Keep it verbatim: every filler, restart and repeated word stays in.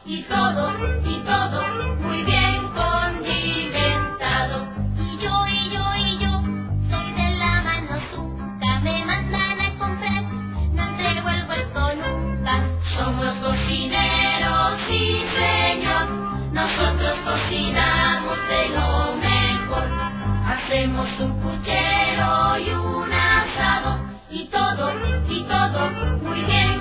y todo, y todo muy bien condimentado. Y yo, y yo, y yo, soy de la mano suca, me mandan a comprar, no entrego el vuelto nunca. Somos cocineros, sí señor, nosotros cocinamos de lo mejor. Hacemos un puchero y un asado, y todo, y todo muy bien